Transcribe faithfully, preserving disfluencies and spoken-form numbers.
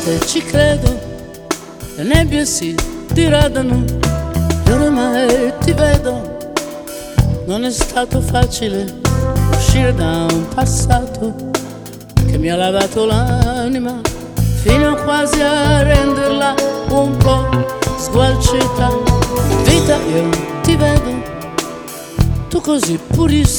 volte ci credo, le nebbie si diradano e ormai ti vedo. Non è stato facile uscire da un passato che mi ha lavato l'anima fino quasi a renderla un po' sgualcita. Vita, io ti vedo, tu così purissima,